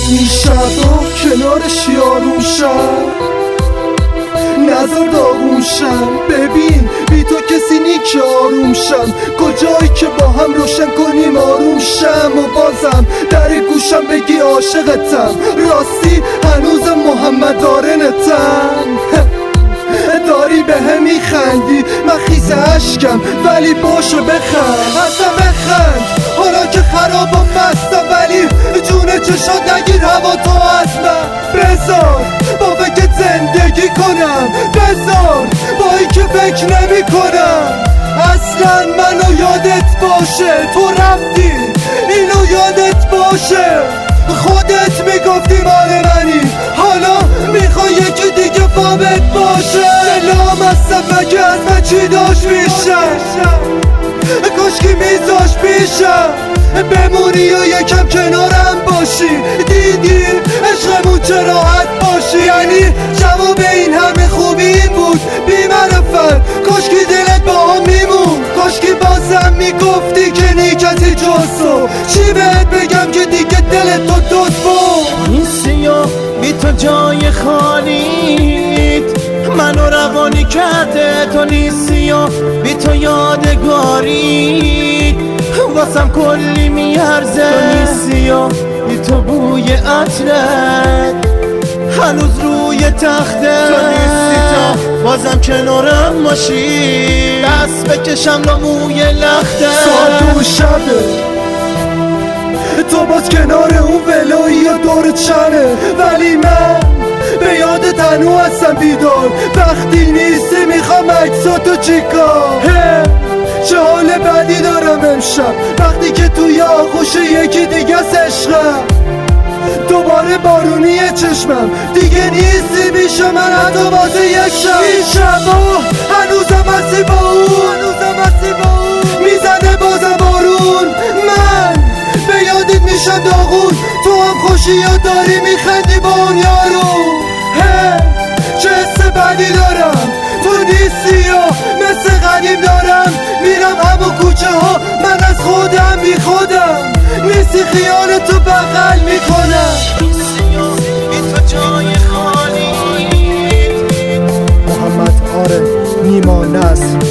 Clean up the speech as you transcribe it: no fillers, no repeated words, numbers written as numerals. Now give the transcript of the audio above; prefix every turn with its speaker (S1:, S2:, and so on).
S1: این شبا کنارش یارون شم، نظر داغون شم. ببین بی تو کسی نی که آروم شم، کجایی که با هم روشن کنیم آروم شم. و بازم در گوشم بگی عاشقتم، راستی هنوز محمد آرنتم. داری به هم میخندی من خیس عشقم، ولی باشو بخند اصلا بخند. حالا که خراب و مستم ولی جون چشات نگیر هوا تو از من. بذار با فکر زندگی کنم، بذار با این که فکر نمی کنم. اصلا منو یادت باشه تو رفتی، اینو یادت باشه خودت میگفتی مال منی، حالا میخوای یکی دیگه فامت باشه. دلام هستم مگه از من چی داشت میشم، کاشکی میذاش پیشم بمونی و یکم کنارم باشی. دیدی عشقمون چه راحت باشی، یعنی جواب این همه خوبی این بود بی معرفت. کاشکی دلت با هم میمون، کاشکی بازم میگفتی که نی کسی جزو. چی بهت بگم که دیگه دلت تو دوست بود
S2: نیستی و بی تو جای خالیت منو روانی کرده. تو نیستی و بی تو یادگاریت واسم کلی میارزه. تو نیستی و بی تو بوی عطرت هنوز روی تخته. تو نیستی تا بازم کنارم باشی، دست بکشم را موی لخته.
S1: ساعت و شبه تو باز کنار اون ولایی و دور چنه، ولی من به یاد تنو هستم بیدار. وقتی نیستی میخوام عکساتو چیکار. چه حال بدی دارم امشب وقتی که توی آغوش یکی دیگه عشقم. دوباره بارونی چشمم دیگه نیستی پیش من حتی واسه یک شب. این شبا هنوزم هستی با اون، میزنه بازم بارون. من به یادت میشم داغون، تو هم خوشی داری میخندی با اون یارو. چه حس بدی دارم تو نیستی و مثل قدیم دارم میرم همون کوچه ها من از خودم بی خودم. نیستی خیال تو بغل میکنم،
S2: نیستی و بی تو جای خالی.
S1: محمد آرن، نیما نصر.